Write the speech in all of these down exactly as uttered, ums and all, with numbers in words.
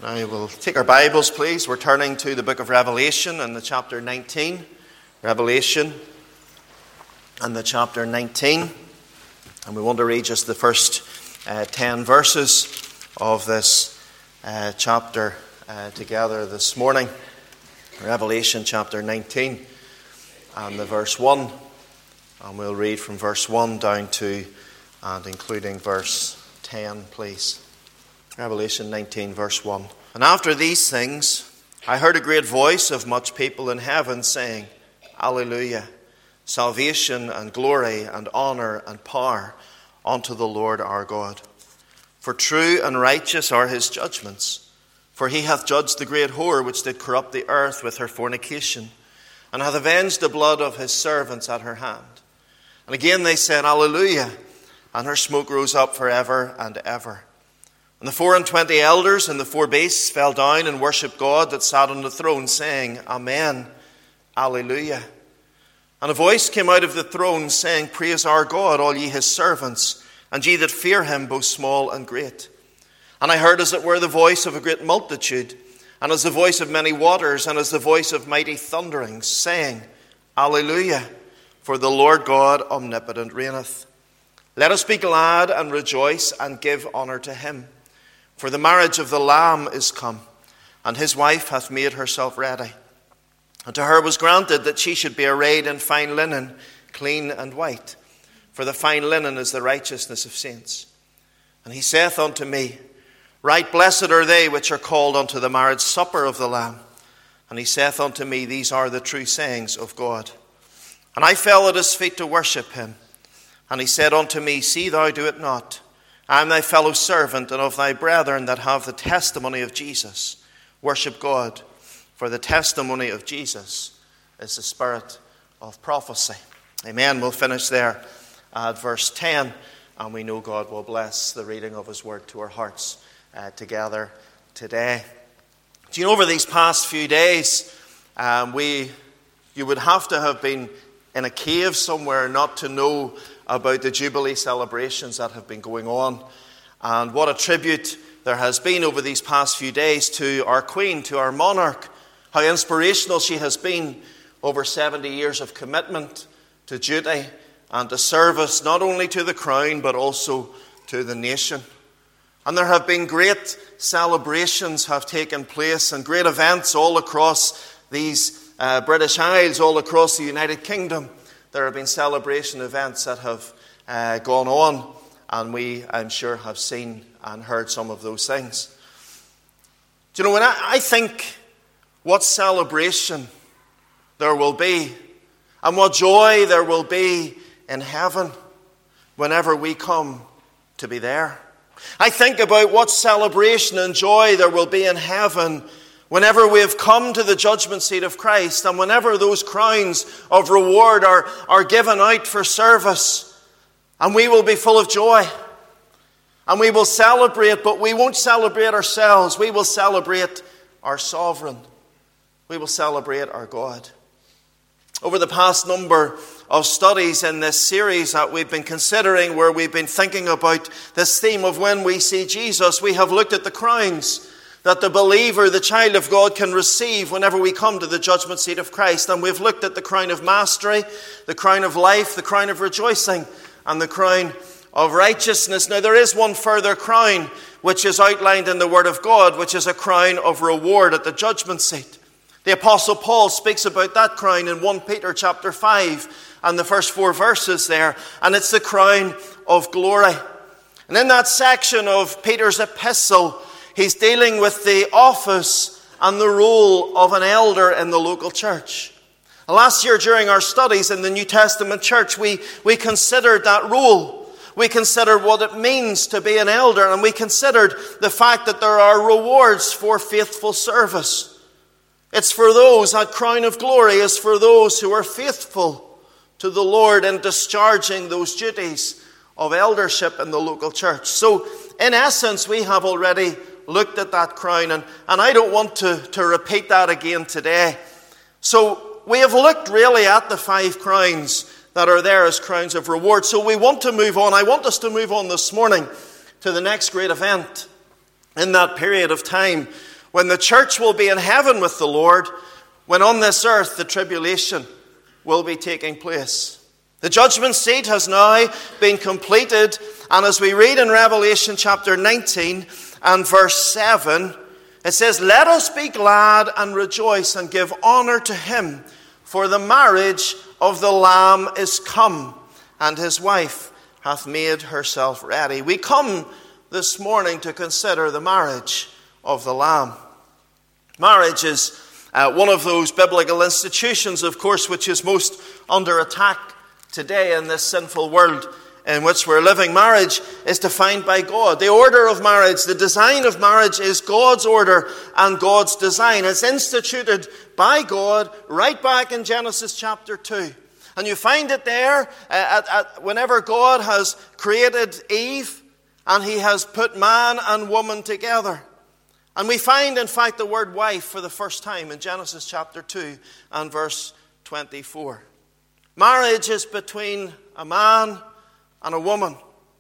Now we'll take our Bibles, please. We're turning to the book of Revelation and the chapter nineteen. Revelation and the chapter nineteen. And we want to read just the first uh, ten verses of this uh, chapter uh, together this morning. Revelation chapter nineteen and the verse one. And we'll read from verse one down to and including verse ten, please. Revelation nineteen, verse one. And after these things, I heard a great voice of much people in heaven saying, Alleluia, salvation and glory and honor and power unto the Lord our God. For true and righteous are his judgments. For he hath judged the great whore which did corrupt the earth with her fornication, and hath avenged the blood of his servants at her hand. And again they said, Alleluia, and her smoke rose up for ever and ever. And the four and twenty elders and the four beasts fell down and worshipped God that sat on the throne, saying, Amen, Alleluia. And a voice came out of the throne, saying, Praise our God, all ye his servants, and ye that fear him, both small and great. And I heard as it were the voice of a great multitude, and as the voice of many waters, and as the voice of mighty thunderings, saying, Alleluia, for the Lord God omnipotent reigneth. Let us be glad and rejoice and give honour to him. For the marriage of the Lamb is come, and his wife hath made herself ready. And to her was granted that she should be arrayed in fine linen, clean and white. For the fine linen is the righteousness of saints. And he saith unto me, Right blessed are they which are called unto the marriage supper of the Lamb. And he saith unto me, These are the true sayings of God. And I fell at his feet to worship him. And he said unto me, See thou do it not. I am thy fellow servant and of thy brethren that have the testimony of Jesus. Worship God, for the testimony of Jesus is the spirit of prophecy. Amen. We'll finish there at verse ten, and we know God will bless the reading of his word to our hearts uh, together today. Do you know, over these past few days, um, we you would have to have been in a cave somewhere not to know about the Jubilee celebrations that have been going on, and what a tribute there has been over these past few days to our Queen, to our monarch, how inspirational she has been over seventy years of commitment to duty and to service, not only to the crown but also to the nation. And there have been great celebrations have taken place and great events all across these uh, British Isles, all across the United Kingdom. There have been celebration events that have uh, gone on, and we, I'm sure, have seen and heard some of those things. Do you know, when I, I think what celebration there will be and what joy there will be in heaven whenever we come to be there. I think about what celebration and joy there will be in heaven whenever we have come to the judgment seat of Christ, and whenever those crowns of reward are, are given out for service, and we will be full of joy. And we will celebrate, but we won't celebrate ourselves. We will celebrate our sovereign. We will celebrate our God. Over the past number of studies in this series that we've been considering, where we've been thinking about this theme of when we see Jesus, we have looked at the crowns that the believer, the child of God, can receive whenever we come to the judgment seat of Christ. And we've looked at the crown of mastery, the crown of life, the crown of rejoicing, and the crown of righteousness. Now there is one further crown which is outlined in the Word of God, which is a crown of reward at the judgment seat. The Apostle Paul speaks about that crown in First Peter chapter five and the first four verses there, and it's the crown of glory. And in that section of Peter's epistle, he's dealing with the office and the role of an elder in the local church. Last year during our studies in the New Testament church, we, we considered that role. We considered what it means to be an elder, and we considered the fact that there are rewards for faithful service. It's for those, that crown of glory is for those who are faithful to the Lord in discharging those duties of eldership in the local church. So, in essence, we have already looked at that crown, and, and I don't want to, to repeat that again today. So, we have looked really at the five crowns that are there as crowns of reward. So we want to move on. I want us to move on this morning to the next great event in that period of time when the church will be in heaven with the Lord, when on this earth the tribulation will be taking place. The judgment seat has now been completed, and as we read in Revelation chapter nineteen and verse seven, it says, "Let us be glad and rejoice and give honor to him, for the marriage of the Lamb is come, and his wife hath made herself ready." We come this morning to consider the marriage of the Lamb. Marriage is uh, one of those biblical institutions, of course, which is most under attack today in this sinful world in which we're living. Marriage is defined by God. The order of marriage, the design of marriage is God's order and God's design. It's instituted by God right back in Genesis chapter two. And you find it there uh, at, at, whenever God has created Eve and he has put man and woman together. And we find, in fact, the word wife for the first time in Genesis chapter two and verse twenty-four. Marriage is between a man and a woman,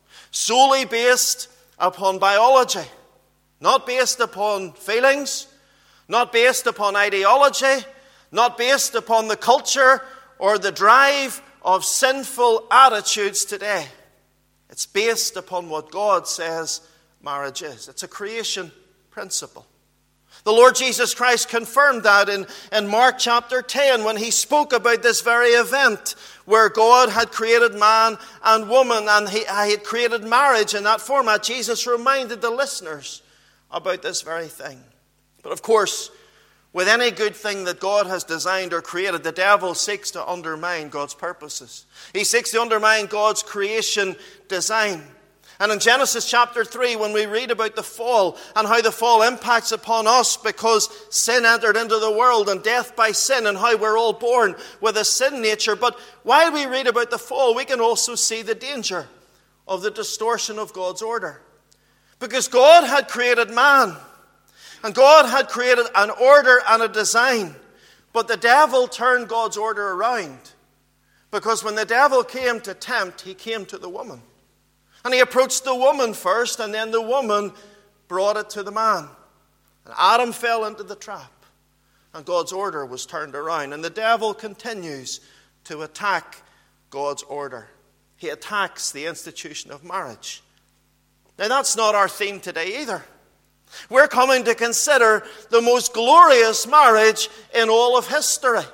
solely based upon biology, not based upon feelings, not based upon ideology, not based upon the culture or the drive of sinful attitudes today. It's based upon what God says marriage is. It's a creation principle. The Lord Jesus Christ confirmed that in, in Mark chapter ten when he spoke about this very event where God had created man and woman and he, he had created marriage in that format. Jesus reminded the listeners about this very thing. But of course, with any good thing that God has designed or created, the devil seeks to undermine God's purposes. He seeks to undermine God's creation design. And in Genesis chapter three, when we read about the fall and how the fall impacts upon us because sin entered into the world and death by sin and how we're all born with a sin nature. But while we read about the fall, we can also see the danger of the distortion of God's order. Because God had created man and God had created an order and a design. But the devil turned God's order around. Because when the devil came to tempt, he came to the woman. And he approached the woman first, and then the woman brought it to the man. And Adam fell into the trap, and God's order was turned around. And the devil continues to attack God's order. He attacks the institution of marriage. Now, that's not our theme today either. We're coming to consider the most glorious marriage in all of history.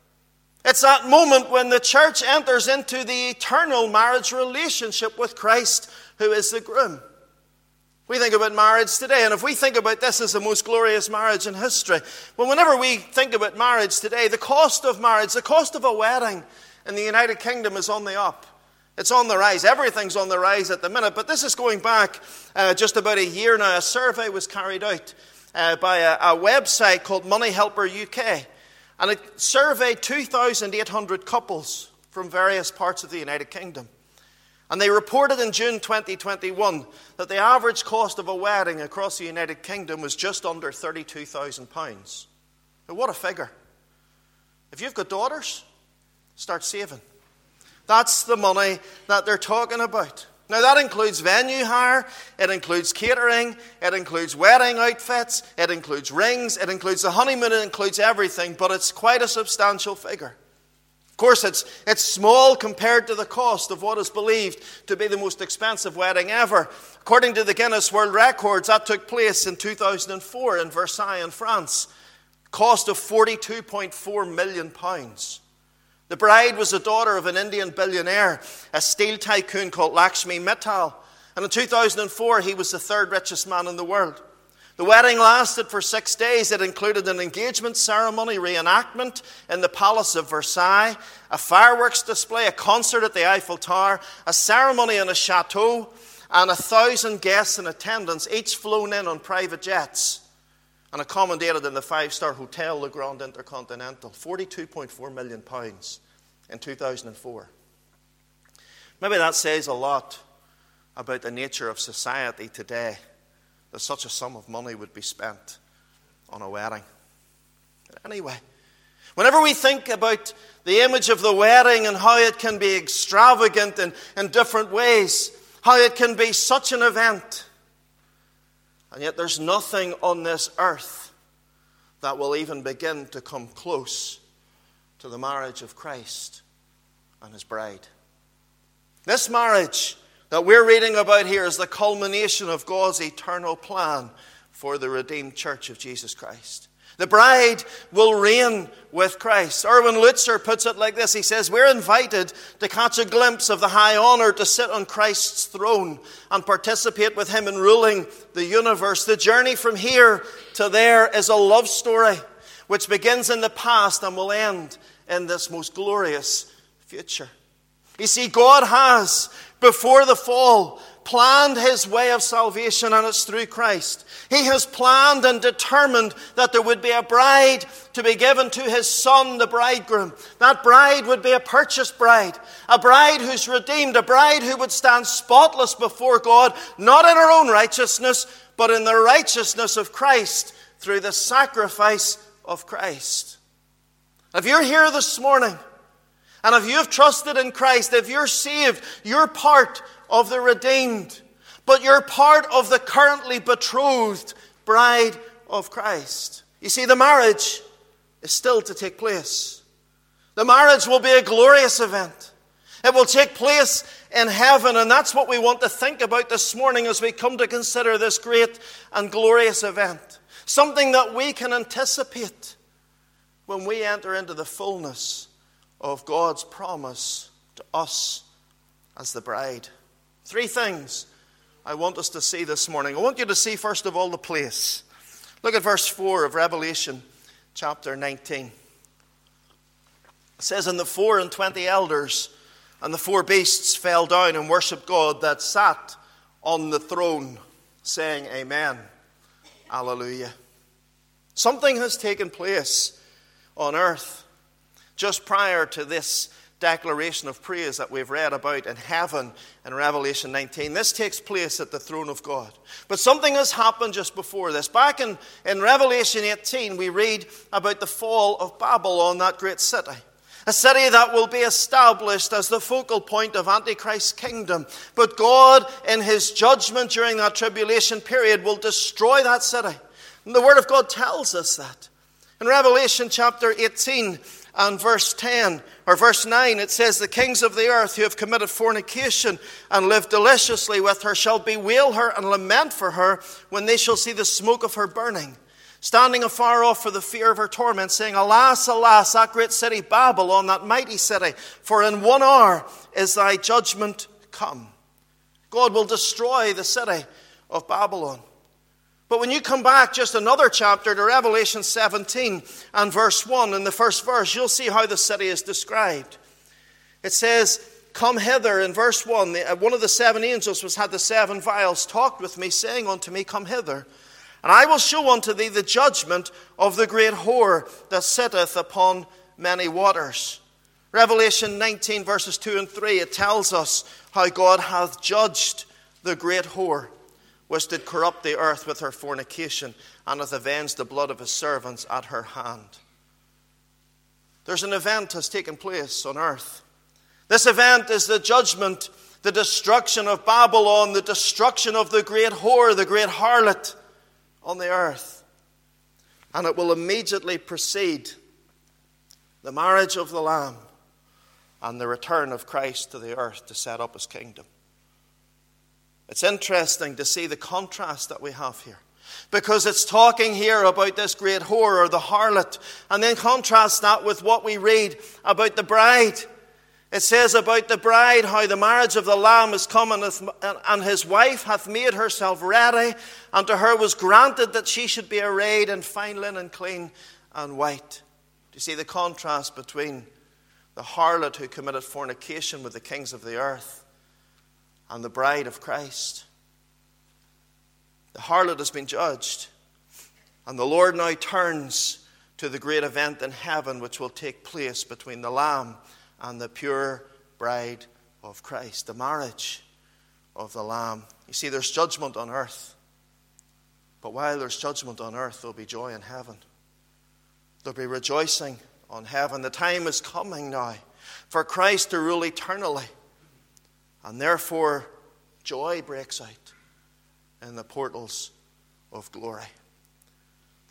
It's that moment when the church enters into the eternal marriage relationship with Christ, who is the groom. We think about marriage today, and if we think about this as the most glorious marriage in history, well, whenever we think about marriage today, the cost of marriage, the cost of a wedding in the United Kingdom is on the up. It's on the rise. Everything's on the rise at the minute, but this is going back uh, just about a year now. A survey was carried out uh, by a, a website called Money Helper U K. And it surveyed two thousand eight hundred couples from various parts of the United Kingdom. And they reported in June twenty twenty-one that the average cost of a wedding across the United Kingdom was just under thirty-two thousand pounds. Now, what a figure. If you've got daughters, start saving. That's the money that they're talking about. Now, that includes venue hire, it includes catering, it includes wedding outfits, it includes rings, it includes the honeymoon, it includes everything, but it's quite a substantial figure. Of course, it's, it's small compared to the cost of what is believed to be the most expensive wedding ever. According to the Guinness World Records, that took place in two thousand four in Versailles in France. Cost of forty-two point four million pounds. The bride was the daughter of an Indian billionaire, a steel tycoon called Lakshmi Mittal. And in two thousand four, he was the third richest man in the world. The wedding lasted for six days. It included an engagement ceremony reenactment in the Palace of Versailles, a fireworks display, a concert at the Eiffel Tower, a ceremony in a chateau, and a thousand guests in attendance, each flown in on private jets and accommodated in the five-star hotel, Le Grand Intercontinental. forty-two point four million pounds in two thousand four. Maybe that says a lot about the nature of society today, that such a sum of money would be spent on a wedding. But anyway, whenever we think about the image of the wedding and how it can be extravagant in, in different ways, how it can be such an event, and yet there's nothing on this earth that will even begin to come close to the marriage of Christ and his bride. This marriage that we're reading about here is the culmination of God's eternal plan for the redeemed church of Jesus Christ. The bride will reign with Christ. Erwin Lutzer puts it like this. He says, we're invited to catch a glimpse of the high honor to sit on Christ's throne and participate with him in ruling the universe. The journey from here to there is a love story which begins in the past and will end in this most glorious future. You see, God has, before the fall, planned his way of salvation, and it's through Christ. He has planned and determined that there would be a bride to be given to his son, the bridegroom. That bride would be a purchased bride, a bride who's redeemed, a bride who would stand spotless before God, not in her own righteousness, but in the righteousness of Christ through the sacrifice of Christ. If you're here this morning, and if you've trusted in Christ, if you're saved, you're part of the redeemed, but you're part of the currently betrothed bride of Christ. You see, the marriage is still to take place. The marriage will be a glorious event. It will take place in heaven, and that's what we want to think about this morning as we come to consider this great and glorious event. Something that we can anticipate when we enter into the fullness of God's promise to us as the bride. Three things I want us to see this morning. I want you to see, first of all, the place. Look at verse four of Revelation chapter nineteen. It says, and the four and twenty elders and the four beasts fell down and worshipped God that sat on the throne, saying, Amen. Hallelujah. Something has taken place on earth just prior to this declaration of praise that we've read about in heaven in Revelation nineteen. This takes place at the throne of God. But something has happened just before this. Back in, in Revelation eighteen, we read about the fall of Babylon, that great city. A city that will be established as the focal point of Antichrist's kingdom. But God, in his judgment during that tribulation period, will destroy that city. And the Word of God tells us that. In Revelation chapter eighteen and verse ten, or verse nine, it says, the kings of the earth who have committed fornication and lived deliciously with her shall bewail her and lament for her when they shall see the smoke of her burning, standing afar off for the fear of her torment, saying, Alas, alas, that great city Babylon, that mighty city, for in one hour is thy judgment come. God will destroy the city of Babylon. But when you come back just another chapter to Revelation seventeen and verse one, in the first verse, you'll see how the city is described. It says, Come hither, in verse one, one of the seven angels which had the seven vials talked with me, saying unto me, Come hither, and I will show unto thee the judgment of the great whore that sitteth upon many waters. Revelation nineteen verses two and three, it tells us how God hath judged the great whore, which did corrupt the earth with her fornication, and hath avenged the blood of his servants at her hand. There's an event has taken place on earth. This event is the judgment, the destruction of Babylon, the destruction of the great whore, the great harlot on the earth. And it will immediately precede the marriage of the Lamb and the return of Christ to the earth to set up his kingdom. It's interesting to see the contrast that we have here, because it's talking here about this great whore or the harlot, and then contrast that with what we read about the bride. It says about the bride how the marriage of the Lamb is come, and his wife hath made herself ready, and to her was granted that she should be arrayed in fine linen, clean and white. Do you see the contrast between the harlot who committed fornication with the kings of the earth and the bride of Christ? The harlot has been judged, and the Lord now turns to the great event in heaven which will take place between the Lamb and the pure bride of Christ, the marriage of the Lamb. You see, there's judgment on earth, but while there's judgment on earth, there'll be joy in heaven. There'll be rejoicing on heaven. The time is coming now for Christ to rule eternally. And therefore, joy breaks out in the portals of glory.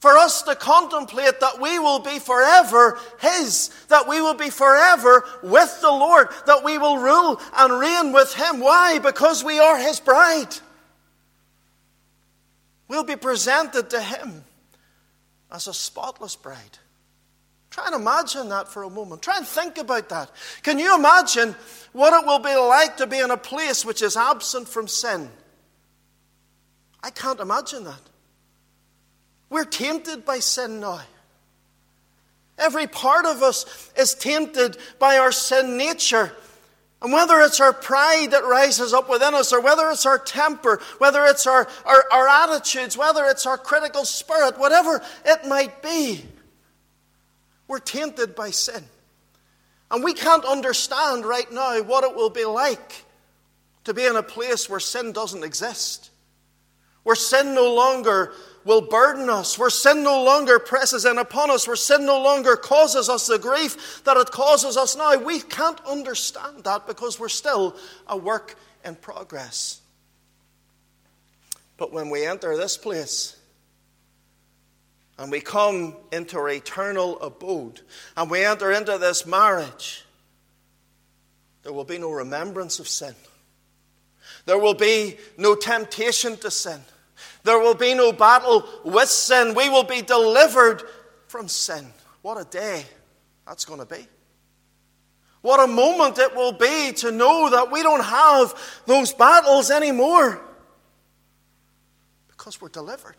For us to contemplate that we will be forever His, that we will be forever with the Lord, that we will rule and reign with Him. Why? Because we are His bride. We'll be presented to Him as a spotless bride. Try and imagine that for a moment. Try and think about that. Can you imagine what it will be like to be in a place which is absent from sin? I can't imagine that. We're tainted by sin now. Every part of us is tainted by our sin nature. And whether it's our pride that rises up within us, or whether it's our temper, whether it's our, our, our attitudes, whether it's our critical spirit, whatever it might be, we're tainted by sin. And we can't understand right now what it will be like to be in a place where sin doesn't exist. Where sin no longer will burden us, where sin no longer presses in upon us, where sin no longer causes us the grief that it causes us now. We can't understand that because we're still a work in progress. But when we enter this place and we come into our eternal abode and we enter into this marriage, there will be no remembrance of sin. There will be no temptation to sin. There will be no battle with sin. We will be delivered from sin. What a day that's going to be. What a moment it will be to know that we don't have those battles anymore. Because we're delivered.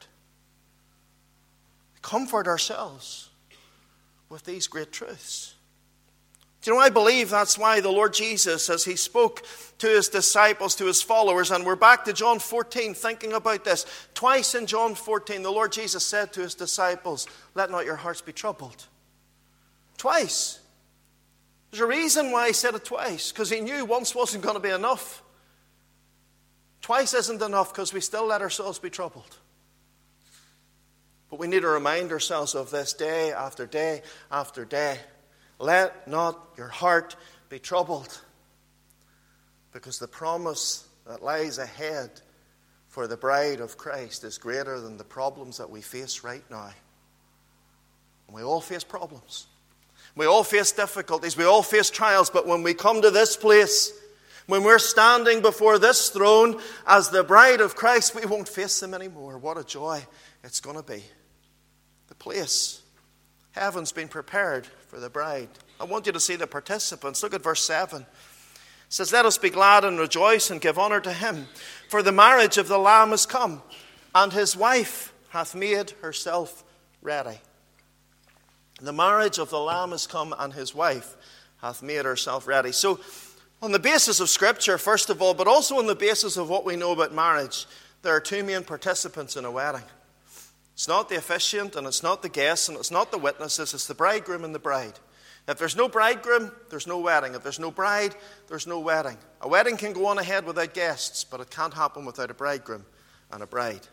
We comfort ourselves with these great truths. Do you know, I believe that's why the Lord Jesus, as He spoke to His disciples, to His followers, and we're back to John fourteen thinking about this. Twice in John fourteen, the Lord Jesus said to His disciples, "Let not your hearts be troubled." Twice. There's a reason why He said it twice, because He knew once wasn't going to be enough. Twice isn't enough because we still let ourselves be troubled. But we need to remind ourselves of this day after day after day. Let not your heart be troubled, because the promise that lies ahead for the bride of Christ is greater than the problems that we face right now. And we all face problems. We all face difficulties. We all face trials. But when we come to this place, when we're standing before this throne as the bride of Christ, we won't face them anymore. What a joy it's going to be. The place. Heaven's been prepared for the bride. I want you to see the participants. Look at verse seven. It says, "Let us be glad and rejoice and give honor to Him. For the marriage of the Lamb is come, and His wife hath made herself ready." The marriage of the Lamb is come, and His wife hath made herself ready. So, on the basis of Scripture, first of all, but also on the basis of what we know about marriage, there are two main participants in a wedding. It's not the officiant, and it's not the guests, and it's not the witnesses. It's the bridegroom and the bride. If there's no bridegroom, there's no wedding. If there's no bride, there's no wedding. A wedding can go on ahead without guests, but it can't happen without a bridegroom and a bride.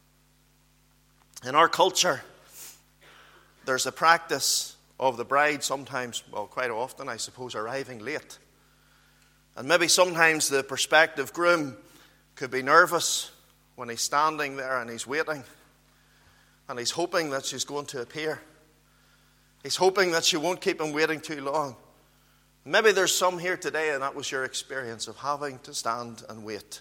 In our culture, there's a practice of the bride sometimes, well, quite often, I suppose, arriving late. And maybe sometimes the prospective groom could be nervous when he's standing there and he's waiting. And he's hoping that she's going to appear. He's hoping that she won't keep him waiting too long. Maybe there's some here today, and that was your experience of having to stand and wait.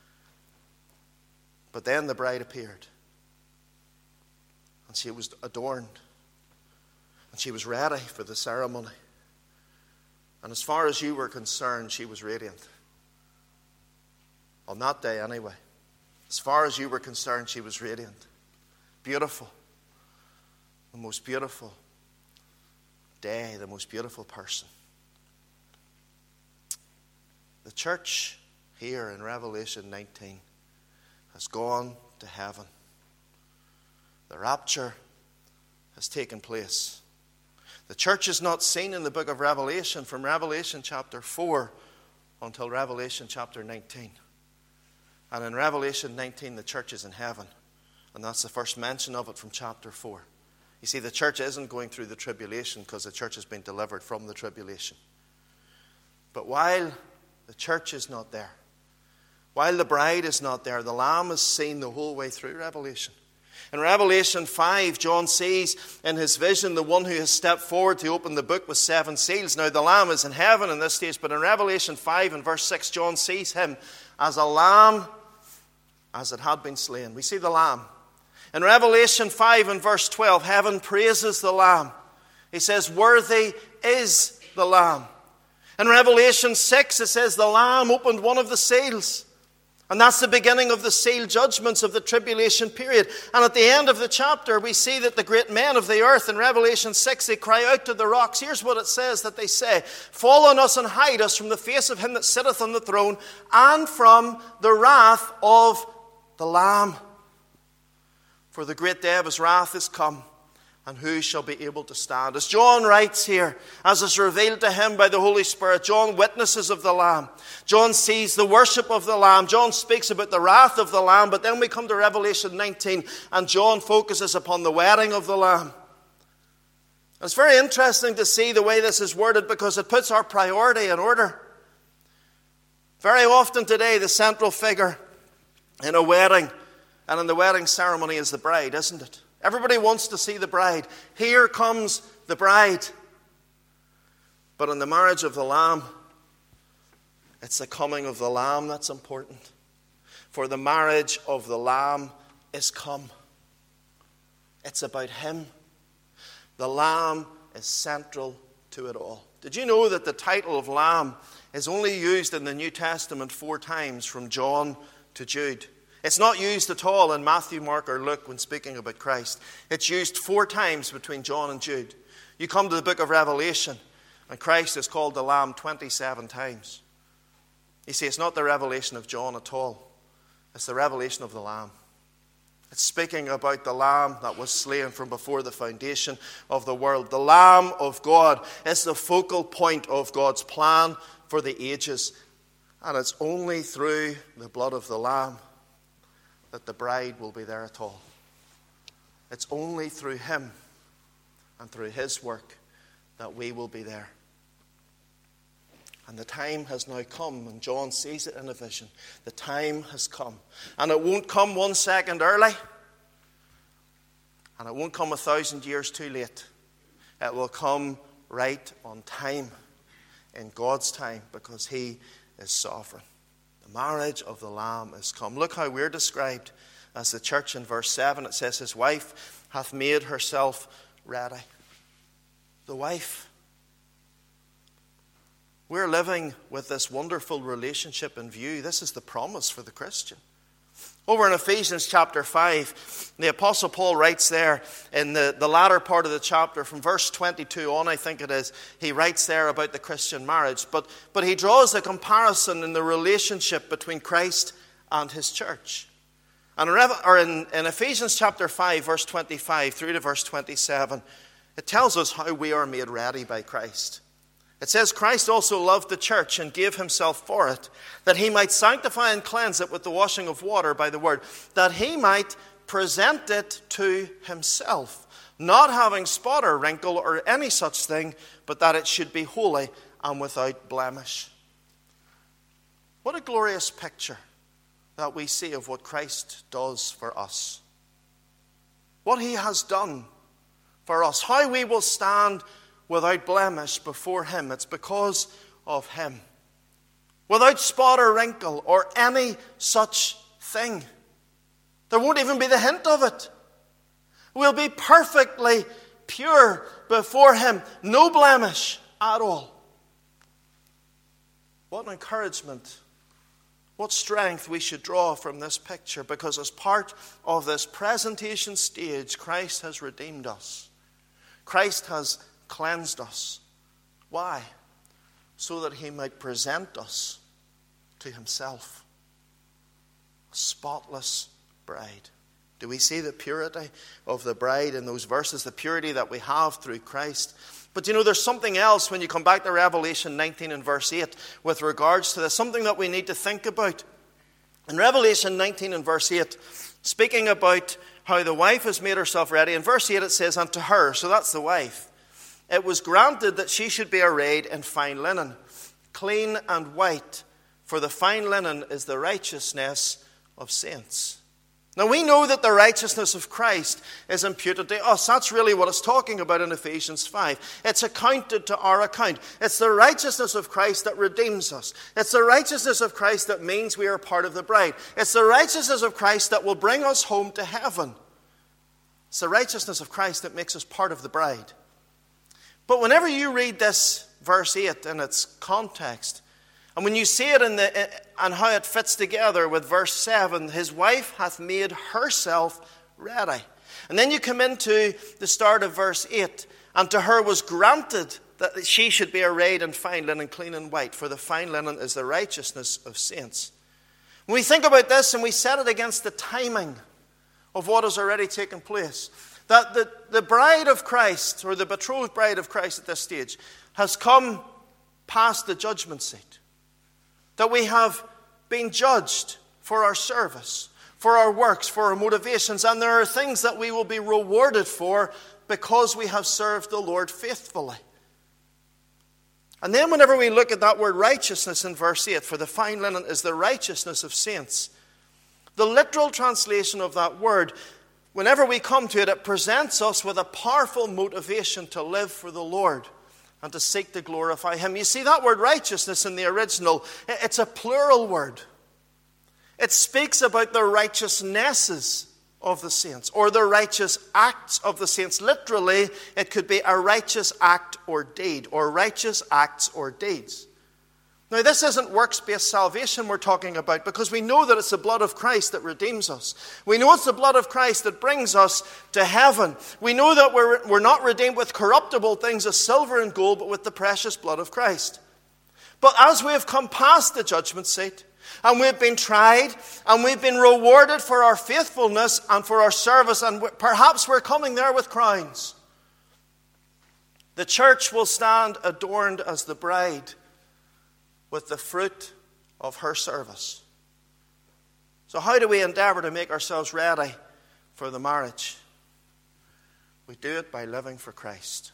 But then the bride appeared. And she was adorned. And she was ready for the ceremony. And as far as you were concerned, she was radiant. On that day anyway. As far as you were concerned, she was radiant. Beautiful. The most beautiful day, the most beautiful person. The church here in Revelation nineteen has gone to heaven. The rapture has taken place. The church is not seen in the book of Revelation from Revelation chapter four until Revelation chapter nineteen. And in Revelation nineteen, the church is in heaven. And that's the first mention of it from chapter four. You see, the church isn't going through the tribulation because the church has been delivered from the tribulation. But while the church is not there, while the bride is not there, the Lamb is seen the whole way through Revelation. In Revelation five, John sees in his vision the one who has stepped forward to open the book with seven seals. Now the Lamb is in heaven in this stage, but in Revelation five and verse six, John sees him as a lamb as it had been slain. We see the Lamb. In Revelation five and verse twelve, heaven praises the Lamb. He says, worthy is the Lamb. In Revelation six, it says the Lamb opened one of the seals. And that's the beginning of the seal judgments of the tribulation period. And at the end of the chapter, we see that the great men of the earth in Revelation six, they cry out to the rocks. Here's what it says that they say. Fall on us and hide us from the face of him that sitteth on the throne and from the wrath of the Lamb. For the great day of his wrath is come. And who shall be able to stand? As John writes here, as is revealed to him by the Holy Spirit, John witnesses of the Lamb. John sees the worship of the Lamb. John speaks about the wrath of the Lamb. But then we come to Revelation nineteen, and John focuses upon the wedding of the Lamb. It's very interesting to see the way this is worded, because it puts our priority in order. Very often today, the central figure in a wedding and in the wedding ceremony is the bride, isn't it? Everybody wants to see the bride. Here comes the bride. But in the marriage of the Lamb, it's the coming of the Lamb that's important. For the marriage of the Lamb is come. It's about him. The Lamb is central to it all. Did you know that the title of Lamb is only used in the New Testament four times, from John to Jude? It's not used at all in Matthew, Mark, or Luke when speaking about Christ. It's used four times between John and Jude. You come to the book of Revelation, and Christ is called the Lamb twenty-seven times. You see, it's not the revelation of John at all. It's the revelation of the Lamb. It's speaking about the Lamb that was slain from before the foundation of the world. The Lamb of God is the focal point of God's plan for the ages. And it's only through the blood of the Lamb that the bride will be there at all. It's only through him and through his work that we will be there. And the time has now come, and John sees it in a vision. The time has come. And it won't come one second early. And it won't come a thousand years too late. It will come right on time, in God's time, because he is sovereign. The marriage of the Lamb is come. Look how we're described as the church in verse seven. It says, his wife hath made herself ready. The wife. We're living with this wonderful relationship in view. This is the promise for the Christian. Over in Ephesians chapter five, the Apostle Paul writes there in the, the latter part of the chapter, from verse twenty-two on, I think it is, he writes there about the Christian marriage. But, but he draws a comparison in the relationship between Christ and his church. And in, or in, in Ephesians chapter five, verse twenty-five through to verse twenty-seven, it tells us how we are made ready by Christ. It says, Christ also loved the church and gave himself for it, that he might sanctify and cleanse it with the washing of water by the word, that he might present it to himself, not having spot or wrinkle or any such thing, but that it should be holy and without blemish. What a glorious picture that we see of what Christ does for us. What he has done for us. How we will stand without blemish before him. It's because of him. Without spot or wrinkle or any such thing. There won't even be the hint of it. We'll be perfectly pure before him. No blemish at all. What an encouragement. What strength we should draw from this picture, because as part of this presentation stage, Christ has redeemed us. Christ has cleansed us. Why? So that he might present us to himself. A spotless bride. Do we see the purity of the bride in those verses? The purity that we have through Christ. But you know, there's something else when you come back to Revelation nineteen and verse eight with regards to this. Something that we need to think about. In Revelation nineteen and verse eight, speaking about how the wife has made herself ready, in verse eight it says, unto her, so that's the wife, it was granted that she should be arrayed in fine linen, clean and white, for the fine linen is the righteousness of saints. Now we know that the righteousness of Christ is imputed to us. That's really what it's talking about in Ephesians five. It's accounted to our account. It's the righteousness of Christ that redeems us. It's the righteousness of Christ that means we are part of the bride. It's the righteousness of Christ that will bring us home to heaven. It's the righteousness of Christ that makes us part of the bride. But whenever you read this verse eight in its context, and when you see it in the and how it fits together with verse seven, his wife hath made herself ready. And then you come into the start of verse eight, and to her was granted that she should be arrayed in fine linen, clean and white, for the fine linen is the righteousness of saints. When we think about this and we set it against the timing of what has already taken place, that the, the bride of Christ, or the betrothed bride of Christ at this stage, has come past the judgment seat. That we have been judged for our service, for our works, for our motivations, and there are things that we will be rewarded for because we have served the Lord faithfully. And then whenever we look at that word righteousness in verse eight, for the fine linen is the righteousness of saints, the literal translation of that word, whenever we come to it, it presents us with a powerful motivation to live for the Lord and to seek to glorify him. You see, that word righteousness in the original, it's a plural word. It speaks about the righteousnesses of the saints, or the righteous acts of the saints. Literally, it could be a righteous act or deed, or righteous acts or deeds. Now, this isn't works-based salvation we're talking about, because we know that it's the blood of Christ that redeems us. We know it's the blood of Christ that brings us to heaven. We know that we're, we're not redeemed with corruptible things as silver and gold, but with the precious blood of Christ. But as we have come past the judgment seat, and we've been tried, and we've been rewarded for our faithfulness and for our service, and perhaps we're coming there with crowns, the church will stand adorned as the bride with the fruit of her service. So how do we endeavor to make ourselves ready for the marriage? We do it by living for Christ.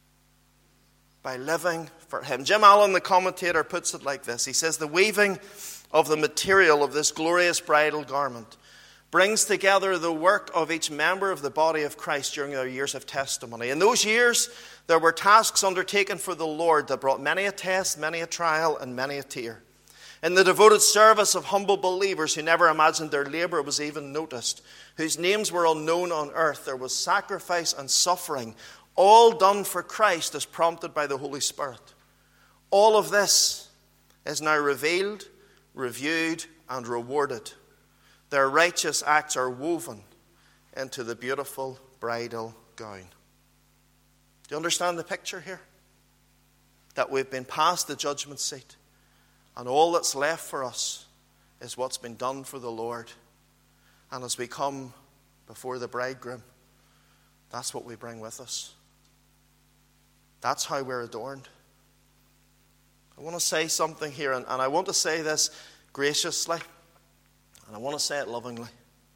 By living for him. Jim Allen, the commentator, puts it like this. He says, the weaving of the material of this glorious bridal garment brings together the work of each member of the body of Christ during their years of testimony. In those years, there were tasks undertaken for the Lord that brought many a test, many a trial, and many a tear. In the devoted service of humble believers who never imagined their labor was even noticed, whose names were unknown on earth, there was sacrifice and suffering, all done for Christ as prompted by the Holy Spirit. All of this is now revealed, reviewed, and rewarded. Their righteous acts are woven into the beautiful bridal gown. Do you understand the picture here? That we've been past the judgment seat, and all that's left for us is what's been done for the Lord. And as we come before the bridegroom, that's what we bring with us. That's how we're adorned. I want to say something here, and, and I want to say this graciously, and I want to say it lovingly.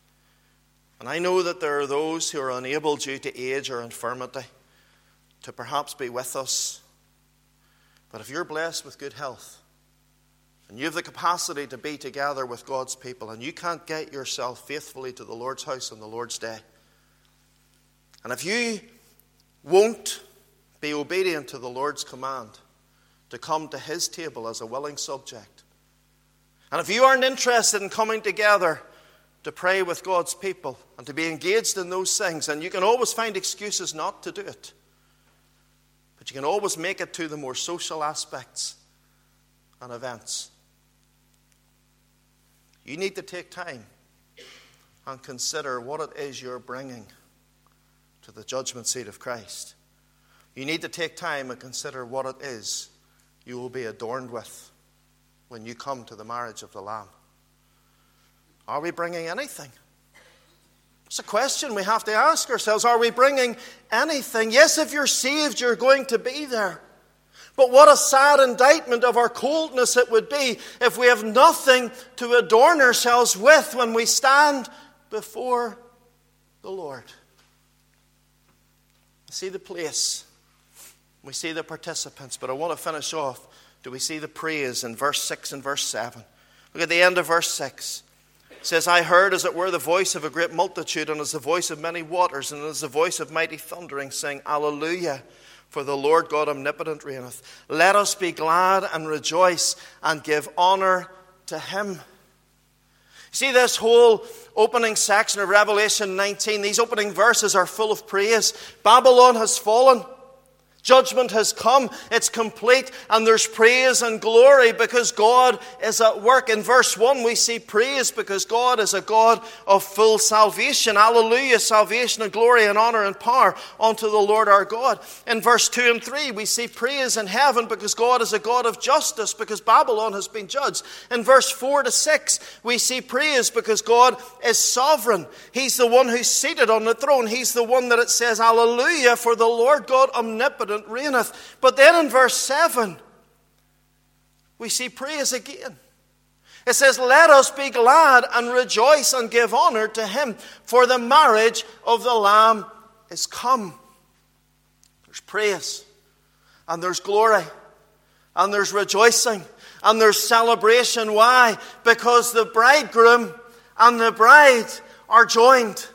And I know that there are those who are unable due to age or infirmity to perhaps be with us. But if you're blessed with good health, and you have the capacity to be together with God's people, and you can't get yourself faithfully to the Lord's house on the Lord's day, and if you won't be obedient to the Lord's command to come to his table as a willing subject, and if you aren't interested in coming together to pray with God's people and to be engaged in those things, and you can always find excuses not to do it, but you can always make it to the more social aspects and events. You need to take time and consider what it is you're bringing to the judgment seat of Christ. You need to take time and consider what it is you will be adorned with when you come to the marriage of the Lamb. Are we bringing anything? It's a question we have to ask ourselves. Are we bringing anything? Yes, if you're saved, you're going to be there. But what a sad indictment of our coldness it would be if we have nothing to adorn ourselves with when we stand before the Lord. We see the place. We see the participants. But I want to finish off. Do we see the praise in verse six and verse seven? Look at the end of verse six. It says, I heard as it were the voice of a great multitude, and as the voice of many waters, and as the voice of mighty thundering, saying, Alleluia, for the Lord God omnipotent reigneth. Let us be glad and rejoice and give honor to him. See, this whole opening section of Revelation nineteen, these opening verses are full of praise. Babylon has fallen. Judgment has come, it's complete, and there's praise and glory because God is at work. In verse one we see praise because God is a God of full salvation. Hallelujah, salvation and glory and honor and power unto the Lord our God. In verse two and three we see praise in heaven because God is a God of justice, because Babylon has been judged. In verse four to six we see praise because God is sovereign. He's the one who's seated on the throne. He's the one that it says, Hallelujah, for the Lord God omnipotent reigneth. But then in verse seven, we see praise again. It says, let us be glad and rejoice and give honor to him, for the marriage of the Lamb is come. There's praise, and there's glory, and there's rejoicing, and there's celebration. Why? Because the bridegroom and the bride are joined.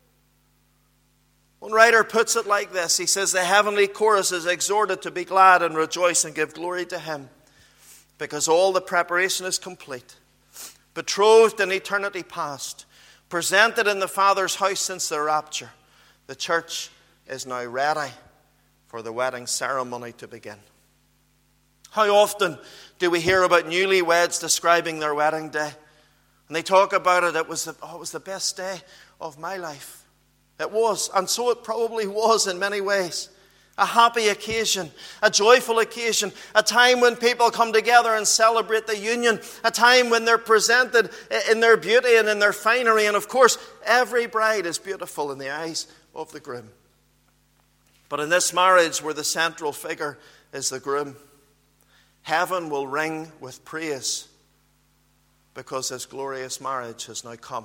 One writer puts it like this. He says, the heavenly chorus is exhorted to be glad and rejoice and give glory to him, because all the preparation is complete. Betrothed in eternity past, presented in the Father's house since the rapture, the church is now ready for the wedding ceremony to begin. How often do we hear about newlyweds describing their wedding day? And they talk about it, it was the, oh, it was the best day of my life. It was, and so it probably was in many ways. A happy occasion, a joyful occasion, a time when people come together and celebrate the union, a time when they're presented in their beauty and in their finery. And of course, every bride is beautiful in the eyes of the groom. But in this marriage where the central figure is the groom, heaven will ring with praise because this glorious marriage has now come.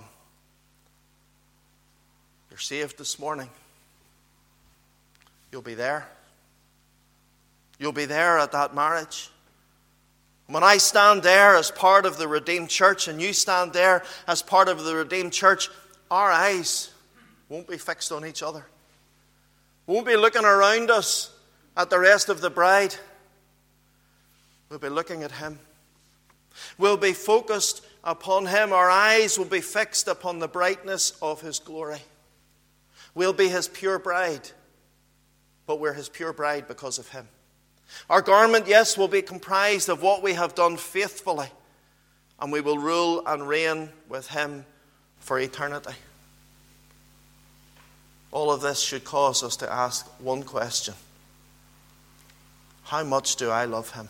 You're saved this morning. You'll be there. You'll be there at that marriage. When I stand there as part of the redeemed church and you stand there as part of the redeemed church, our eyes won't be fixed on each other. Won't be looking around us at the rest of the bride. We'll be looking at him. We'll be focused upon him. Our eyes will be fixed upon the brightness of his glory. We'll be his pure bride, but we're his pure bride because of him. Our garment, yes, will be comprised of what we have done faithfully, and we will rule and reign with him for eternity. All of this should cause us to ask one question. How much do I love him?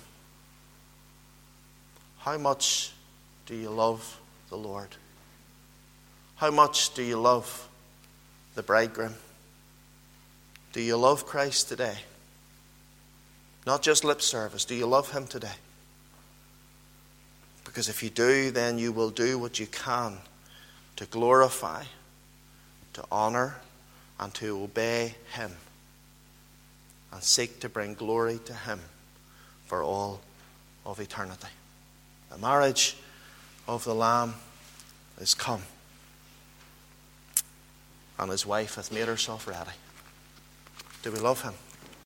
How much do you love the Lord? How much do you love the bridegroom? Do you love Christ today? Not just lip service. Do you love him today? Because if you do, then you will do what you can to glorify, to honor, and to obey him, and seek to bring glory to him for all of eternity. The marriage of the Lamb is come, and his wife hath made herself ready. Do we love him?